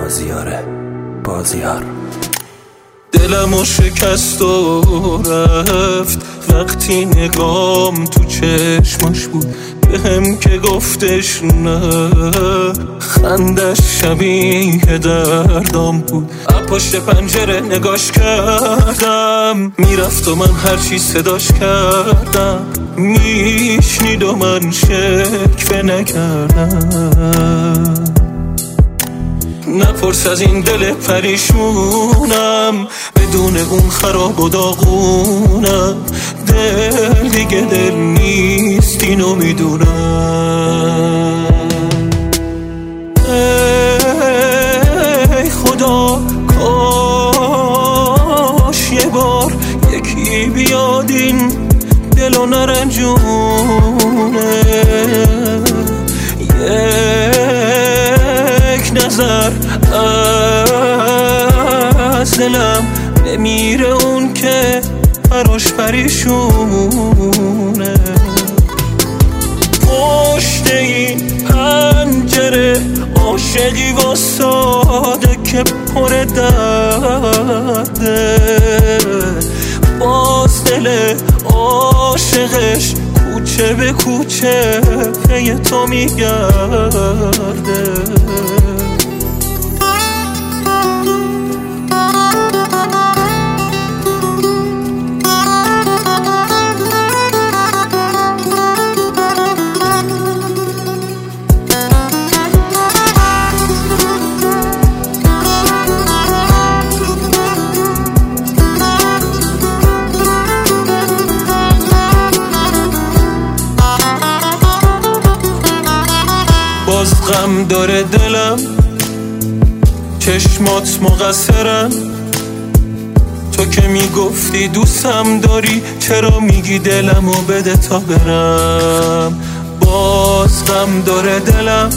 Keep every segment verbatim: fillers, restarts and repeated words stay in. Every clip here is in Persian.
مازیاره بازیار. دلمو شکست و رفت وقتی نگام تو چشماش بود، بهم که گفتش نه، خندش شبیه دردام بود. از پشت پنجره نگاش کردم میرفت و من هرچی صداش کردم میشنید و من شکوه نکردم. نپرس از این دل پریشونم، بدون اون خراب و داغونم. دل دیگه دل نیست اینو میدونم. ای خدا کاش یه بار یکی بیاد این دلو نرنجونه، یک نظر از دلم نمیره اون که براش پریشونه. پشت این پنجره عاشقی واساده که پر درده، باز دل عاشقش کوچه به کوچه پی تو میگرده. باز غم داره دلم، چشمات مقصرن. تو که میگفتی دوستم داری، چرا میگی دلمو بده تا برم؟ باز غم داره دلم،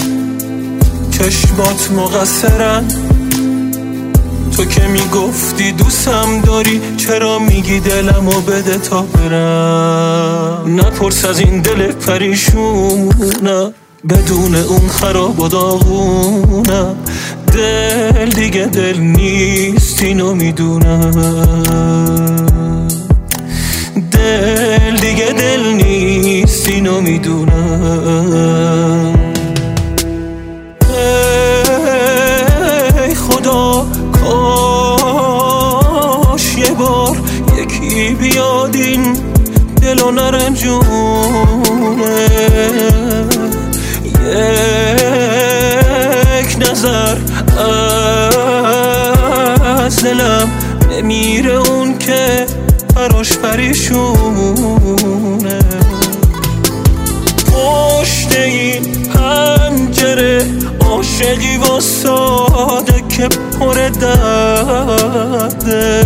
چشمات مقصرن. تو که میگفتی دوستم داری، چرا میگی دلمو بده تا برم؟ نپرس از این دل پریشونم، بدون اون خراب و داغونم. دل دیگه دل نیست اینو میدونم. دل دیگه دل نیست اینو میدونم. ای خدا کاش یه بار یکی بیاد این دلو نرنجونه، یک نظر از دلم نمیره اون که براش پریشونه. پشت این پنجره عاشقی واساده که پر درده،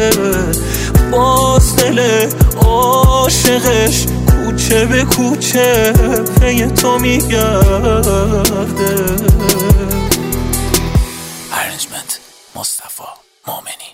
باز دل عاشقش کوچه به کوچه پی تو میگرده. ارنجمنت مصطفی مومنی.